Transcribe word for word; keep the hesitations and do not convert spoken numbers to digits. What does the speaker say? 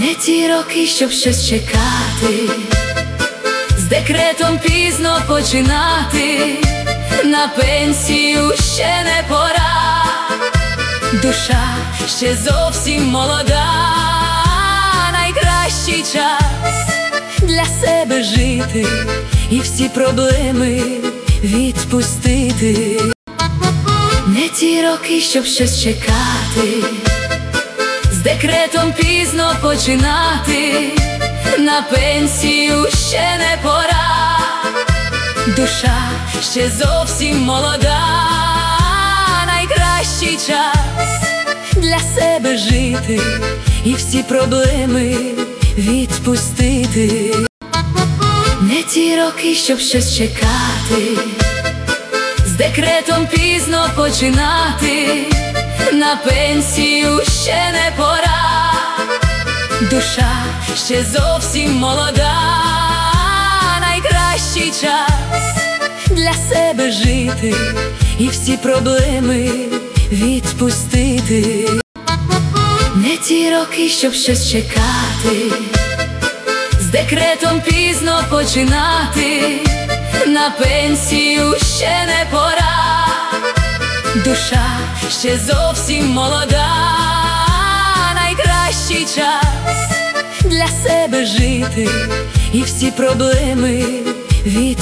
Не ті роки, щоб щось чекати, з декретом пізно починати, на пенсію ще не пора, душа ще зовсім молода, найкращий час для себе жити і всі проблеми відпустити. Не ті роки, щоб щось чекати, з декретом пізно починати, на пенсію ще не пора, душа ще зовсім молода, найкращий час для себе жити і всі проблеми відпустити. Не ті роки, щоб щось чекати, з декретом пізно починати, на пенсію ще не пора, душа ще зовсім молода, найкращий час для себе жити і всі проблеми відпустити. Не ті роки, щоб щось чекати, з декретом пізно починати, на пенсію ще не пора, душа ще зовсім молода, найкращий час для себе жити і всі проблеми відпустити.